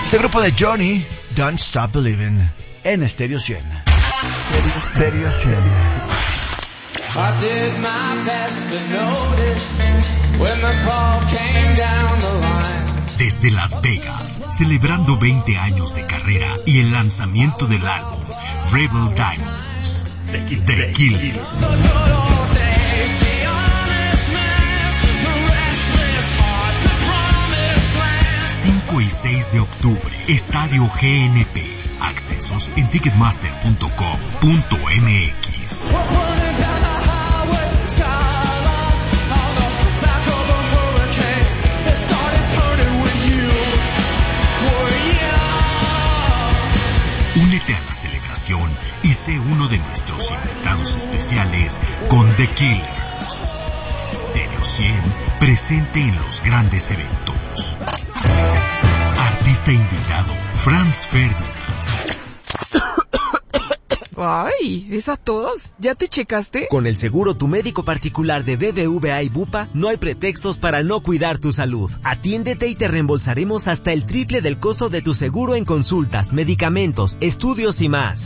Este grupo de Johnny, Don't Stop Believing, en Stereo 100. Stereo 100. I did my best to notice when the call came down the line. Desde Las Vegas, celebrando 20 años de carrera y el lanzamiento del álbum Rebel Diamonds, The Killers. 5 y 6 de octubre, Estadio GNP. Accesos en ticketmaster.com.mx. Únete a la celebración y sé uno de nuestros invitados especiales con The Killers. Stereo 100, presente en los grandes eventos. Artista invitado, Franz Ferdinand. Ay, ¿esas todos? ¿Ya te checaste? Con el seguro Tu Médico Particular de BBVA y Bupa, no hay pretextos para no cuidar tu salud. Atiéndete y te reembolsaremos hasta el triple del costo de tu seguro en consultas, medicamentos, estudios y más.